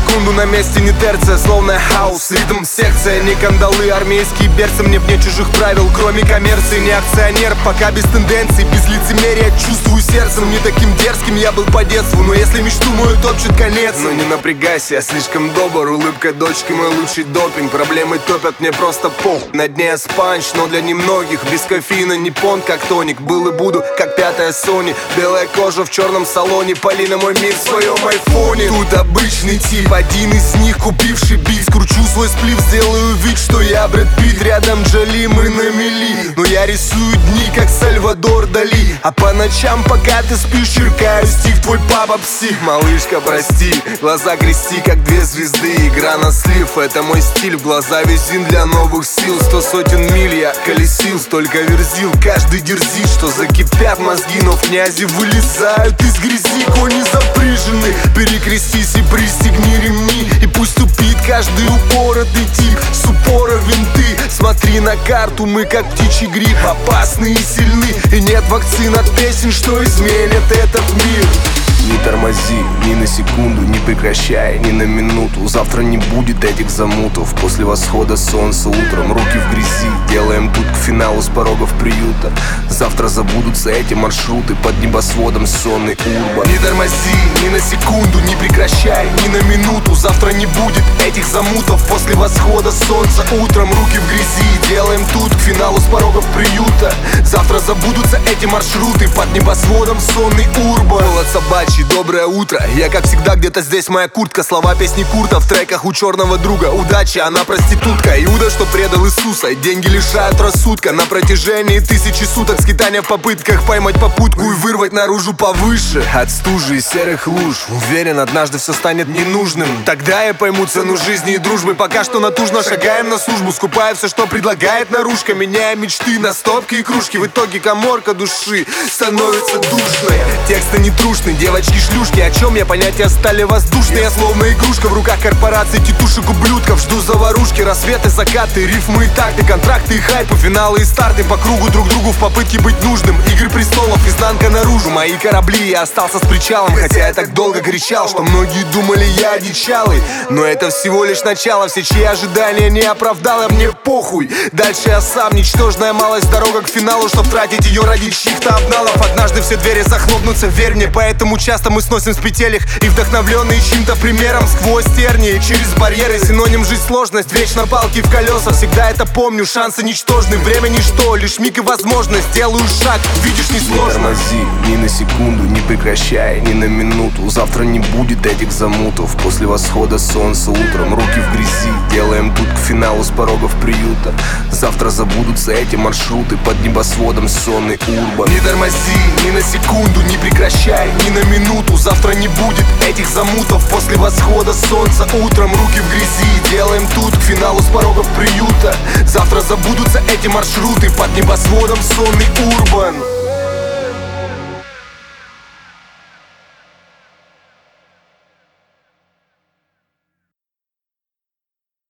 секунду на месте не терция, словно хаос, ритм, секция. Не кандалы, армейские берцы, мне вне чужих правил, кроме коммерции. Не акционер, пока без тенденций, без лицемерия. Чувствую сердцем, не таким дерзким я был по детству, но если мечту мою топчет конец. Но не напрягайся, я слишком добр, улыбка дочки мой лучший допинг. Проблемы топят, мне просто пох. На дне я спанч, но для немногих. Без кофеина не понт, как тоник. Был и буду, как пятая Sony. Белая кожа в черном салоне, пали на мой мир в своем айфоне. Тут обычный тип, один из них, купивший бит. Скручу свой сплив, сделаю вид, что я Брэд Питт. Рядом Джоли, мы на мели. Но я рисую дни, как Сальвадор Дали. А по ночам, пока ты спишь, черкаю стих, твой папа псих. Малышка, прости, глаза крести, как две звезды. Игра на слив, это мой стиль. В глаза везин для новых сил. 100 сотен миль я колесил, столько верзил. Каждый дерзит, что закипят мозги, но в князи вылезают из грязи. Кони запряжены, перекрестись и пристегни ремни. И пусть тупит каждый упоротый тип, с упора винты. Смотри на карту, мы как птичий гриб, опасны и сильны. И нет вакцин от песен, что изменят этот мир. Не тормози ни на секунду, не прекращай ни на минуту. Завтра не будет этих замутов. После восхода солнца утром, руки в грязи. Делаем путь к финалу с порогов приюта. Завтра забудутся эти маршруты под небосводом сонный урбан. Не тормози ни на секунду, не прекращай ни на минуту. Завтра не будет этих замутов. После восхода солнца утром, руки в грязи. Делаем тут к финалу с порогов приюта. Завтра забудутся эти маршруты под небосводом сонный урбан. Голод собачий, доброе утро. Я как всегда где-то здесь, моя куртка. Слова песни Курта в треках у черного друга. Удача, она проститутка. Иуда, что предал Иисуса. Деньги лишают рассудка. На протяжении 1000 суток скитания в попытках поймать попутку и вырвать наружу повыше. От стужи и серых луж. Уверен, однажды все станет ненужным. Тогда я пойму цену жизни и дружбы. Пока что натужно шагаем на службу, скупая все, что предлагает наружка. Меняя мечты на стопки и кружки. В итоге каморка души становится душной. Тексты не трушны, девочки-шлюшки. О чем я, понятия стали воздушные. Я словно игрушка в руках корпораций, тетушек, ублюдков. Жду заварушки, рассветы, закаты, рифмы и такты, контракты и хайпы, финалы и старты. По кругу друг другу в попытке быть нужным. Игры престолов, изнанка наружу. Мои корабли, я остался с причалом. Хотя я так долго кричал, что многие думали, я одичалый. Но это всего лишь начало. Все, чьи ожидания не оправдало, мне похуй. Дальше я сам, ничтожная малость. Дорога к финалу, чтоб тратить ее ради чьих-то обналов. Однажды все двери захлопнутся, верь мне. Поэтому часто мы сносим с петелек. И вдохновленные чьим-то примером сквозь тернии, через барьеры. Синоним жизнь сложность, вечно палки в колеса. Всегда это помню, шансы ничтожны. Время ничто, лишь миг и возможность. Делаю шаг, видишь, несложно. Не тормози ни на секунду, не прекращай ни на минуту. Завтра не будет этих замутов. После восхода солнца утром, руки в грязи. Делаем путь к финалу с порогов приюта. Завтра забудутся эти маршруты под небосводом сонный урбан. Не тормози ни на секунду, не прекращай ни на минуту. Завтра не будет этих замутов. После восхода солнца утром, руки в грязи. Делаем тут к финалу с порогов приюта. Завтра забудутся эти маршруты под небосводом сонный урбан.